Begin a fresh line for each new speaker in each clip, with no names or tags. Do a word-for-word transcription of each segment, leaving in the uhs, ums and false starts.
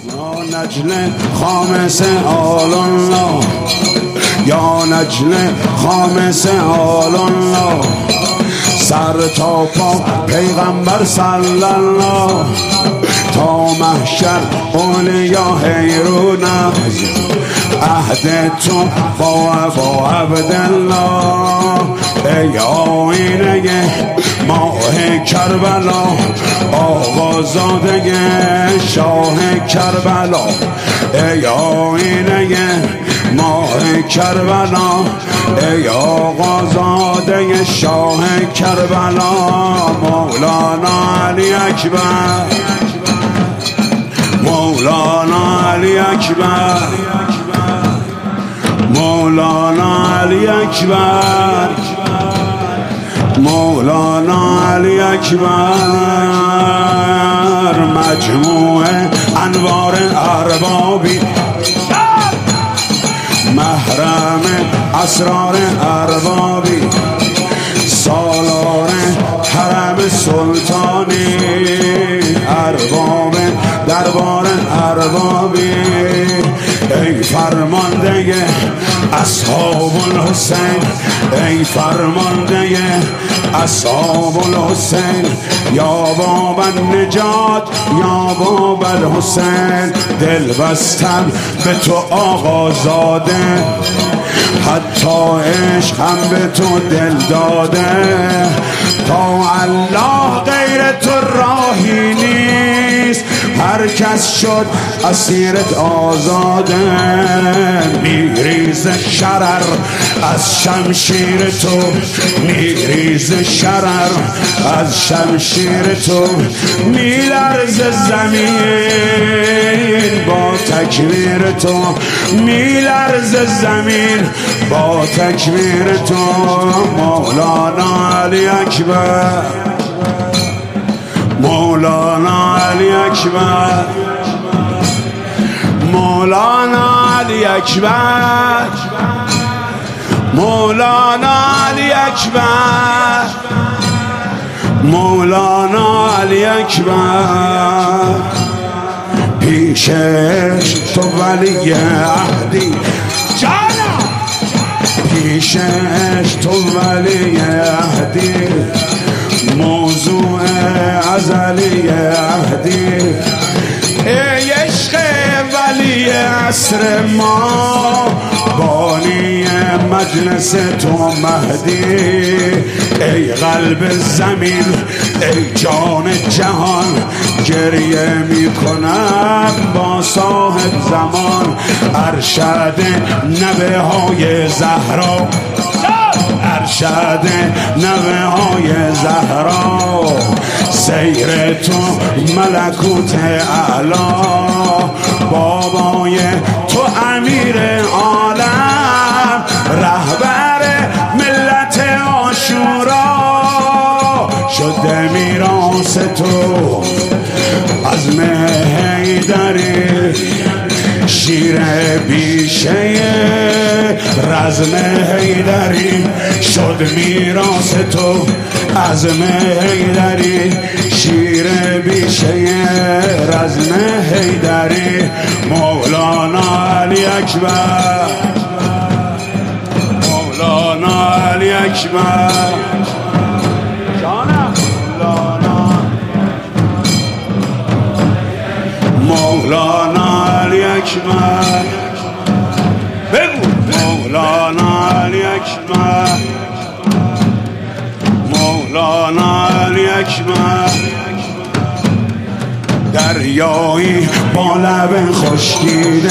یا نجل خامس آل الله، یا نجل خامس آل الله، سر تا پا پیغمبر صلی الله، تا محشر اولیا حیرونه، عهد تو با با عبدالله، ای آینه ماه کربلا، آقازاده شاه کربلا، ای آینه ماه کربلا، ای آقازاده شاه کربلا، مولانا علی اکبر، مولانا علی اکبر، مولانا علی اکبر، مولانا علی اکبر، مجموع انوار اربابی، محرم اسرار اربابی، سالار حرم سلطانی، ارباب دربار اربابی، ای فرمانده اصحاب الحسین، ای فرمانده اصحاب الحسین، یا باب النجات، یا باب الحسین، دل بستم به تو آقازاده، حتی عشق هم به تو دل داده، تا الله غیر تو راهی نیست، هر کس شد اسیرت آزاده، میریز شرر از شمشیر تو، میریز شرر از شمشیر تو، میلرز زمین با تکبیر تو، میلرز زمین با تکبیر تو، مولانا علی اکبر، مولانا علی اکبر، مولانا علی اکبر، مولانا علی اکبر، مولانا علی اکبر، پیشش تو ولی عهدی، جانا پیشش تو ولی عهدی، موضوع ازلی عهدی، ای عشق ولی عصر ما، بانی مجلس تو مهدی، ای قلب زمین، ای جان جهان، گریه می کنم با صاحب زمان، ارشد نوه های زهرا، ارشد نوه های زهرا، سیر تو ملکوت اعلا، بابای تو امیر عالم، رهبر ملت عاشورا، شده میراث تو عزم حیدری، شیر بیشه رزم حیدری، شد میراث تو عزم حیدری، شیر بیشه رزم حیدری، مولانا علی اکبر، مولانا علی اکبر، مولانا علی اکبر، بگو مولانا علی اکبر، مولانا علی اکبر، دریایی با لب خشکیده،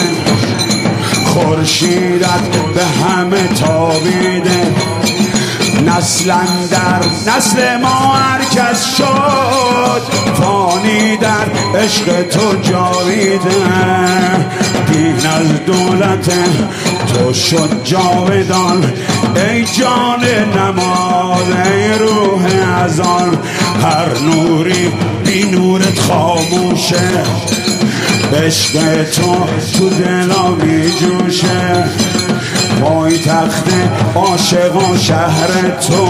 خورشیدت به همه تابیده، نسل در نسل ما هر کس شد، فانی در عشق تو جاویده، دین از دولت تو شد جاودان، ای جان نماز، ای روح ازان، هر نوری بی نورت خاموشه، عشق تو تو دلا می جوشه، پای تخت عاشقان شهر تو،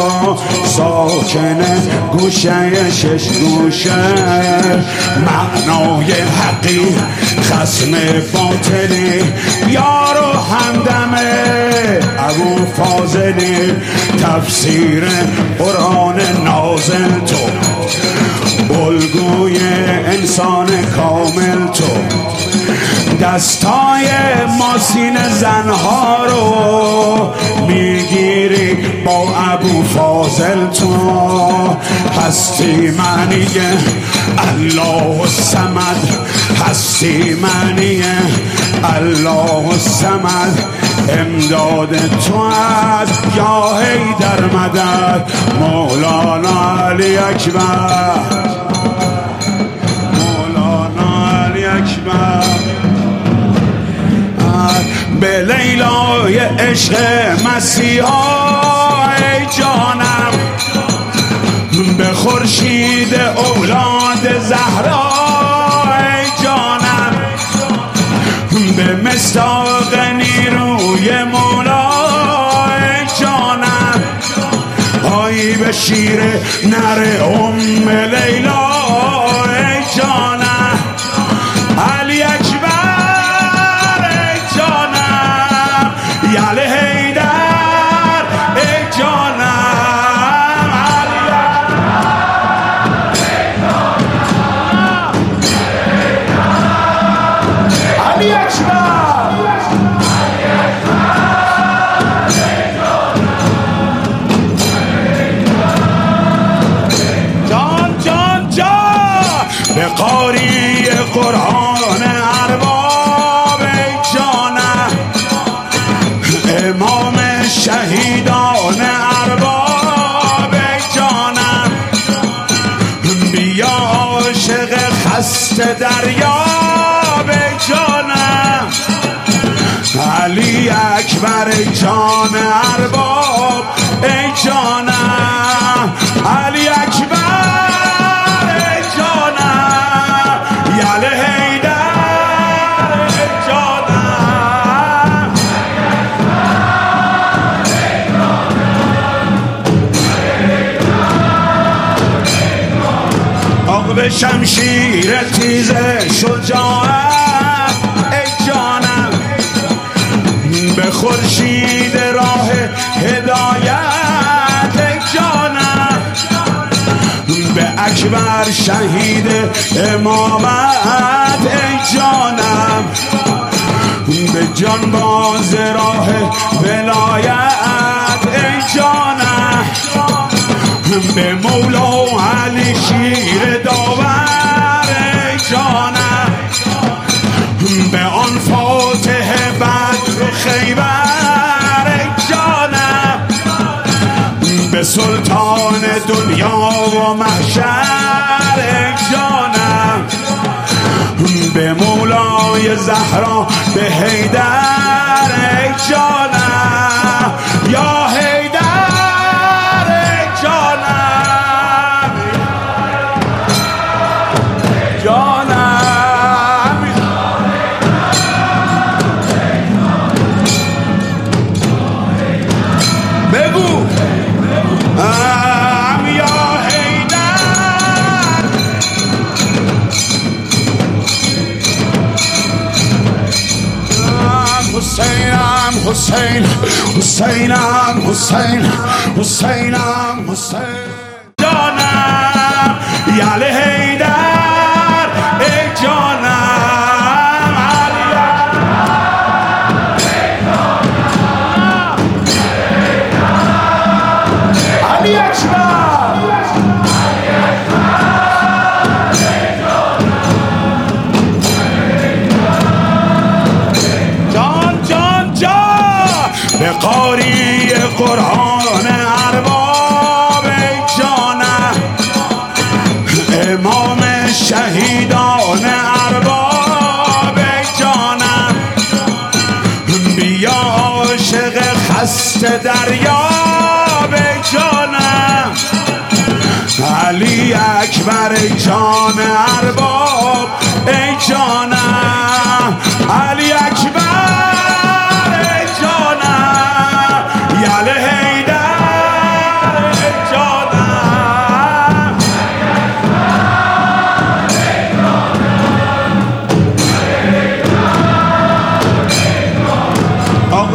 ساکن گوشه شش گوشه، معنای حقی خصم باطلی، یار و همدمه ابو فاضلی، تفسیر قرآن نازل تو، الگوی انسان کامل تو، دستای ماسین زنها رو میگیری با ابو فاضل تو، هستی معنی الله الصمد، هستی معنی الله الصمد، امداد تو از یا حیدر مدد، مولانا علی اکبر، مولانا علی اکبر. به لیلای عشق مسیحا ای جانم، به خورشید اولاد زهرا ای جانم، به مصداق نیروی مولا ای جانم، آی به شیر نر ام لیلا ای جانم، علی اکبر ای جانم، یعلی حیدر ای جانم، علی علی اکبر. به قاری قرآن ارباب ای جانم، امام شهیدان ارباب ای جانم، بیا عاشق خسته دریاب ای جانم، علی اکبر ای جان ارباب ای جانم، علی اکبر به شمشیر تیز شجاعت ای جانم، به خورشید راه هدایت ای جانم، به اکبر شهید امامت ای جانم، به جانباز راه ولایت ای جانم، به مولا علی شیر داور ای جانم، به آن فاتح بدر خیبر ای جانم، به سلطان دنیا و محشر ای جانم، به مولای زهرا به حیدر ای جانم، یا حیدر ای جانم، جانم بگو ام یا حیدر. حسینم حسین حسینم حسین حسینم حسین جانم، یعلی حیدر ای جانم، علی اکبر، جان جان جان، به قاری قرآن ارباب ای جانم، امام شهیدان ارباب ای جانم، بیا عاشق خسته دریاب ای جانم، علی اکبر ای جان ارباب ای جانم، علی اکبر ای جان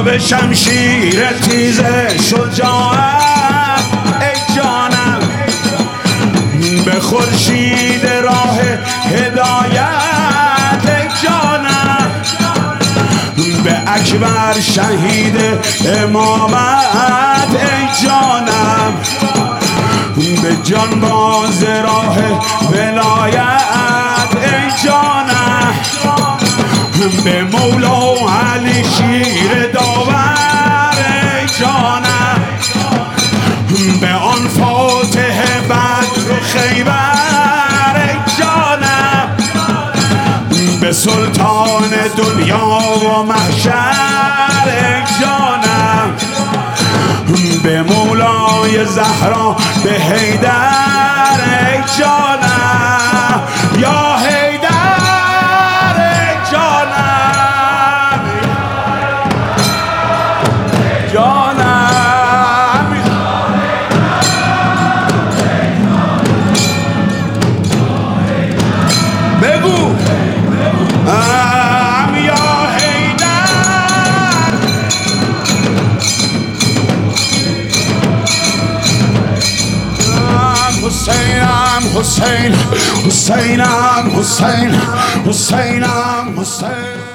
به شمشیر تیز شجاعت ای جانم، به خورشید راه هدایت ای جانم، به اکبر شهید امامت ای جانم، به جانباز راه ولایت ای جانم، به مولا علی شیر داور ای جانم، به آن فاتح بدر و خیبر ای جانم، به سلطان دنیا و محشر ای جانم، به مولای زهرا به حیدر ای جانم، یا حیدر ای جانم، جانم بگو ام یا حیدر. حسینم حسین حسینم حسین حسینم حسین